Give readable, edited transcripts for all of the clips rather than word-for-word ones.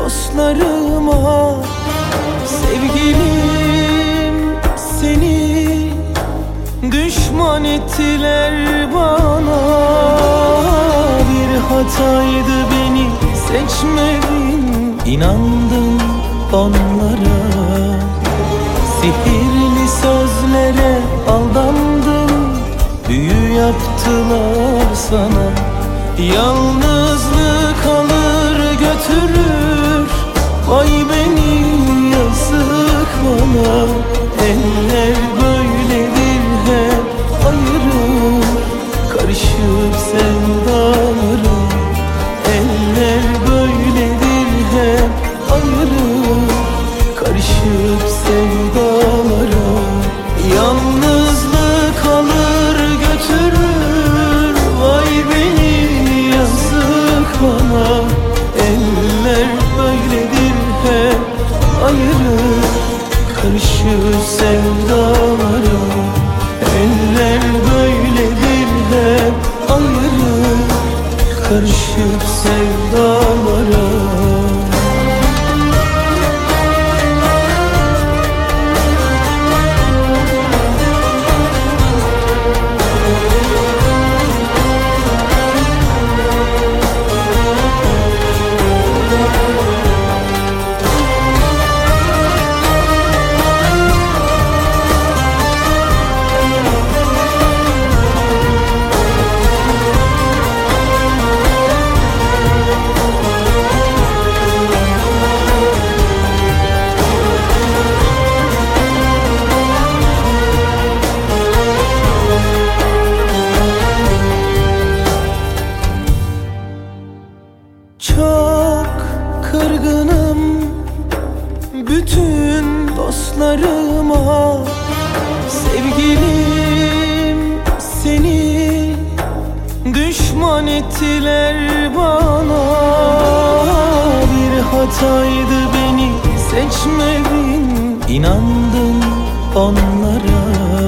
dostlarıma. Sevgilim, seni düşman ettiler bana. Bir hataydı, beni seçmedin, inandın onlara. Sihirli sözlere aldandın, büyü yaptılar sana. Yalnızlık alır götürür, vay beni yazık bana. Eller böyledir, hep ayırır, karışıp sevdalara. Eller böyledir, hep ayırır, karışıp sevdalara. Yalnızlık alır götürür, vay beni yazık bana. Eller böyledir, hep ayırır, karışır sevdalara. Eller böyledir, hep ayırır, karışıp sevdalara. Çok kırgınım bütün dostlarıma. Sevgilim, seni düşman ettiler bana. Bir hataydı, beni seçmedin, inandın onlara.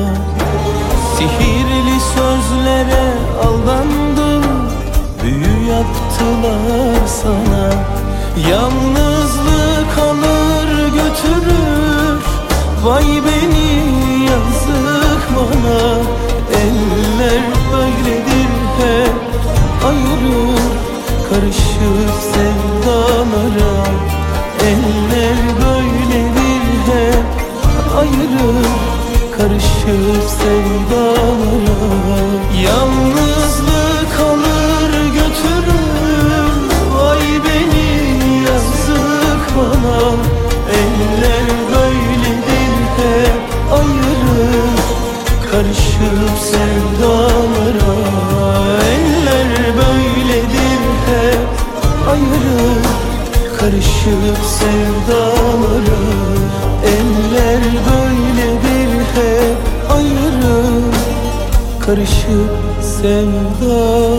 Sihirli sözlere aldandın, büyü yaptılar sana. Yalnızlık alır götürür, vay beni yazık bana. Eller böyledir, hep ayırır, karışır sevdalara. Eller böyledir, hep ayırır, karışır sevdalara. Yalnızlık alır götürür, vay beni yazık bana. Eller böyledir, hep ayırır, karışıp sevdalara. Eller böyledir, hep ayırır, karışıp sevdalara. Eller böyledir, hep ayırır, karışıp sevdalara.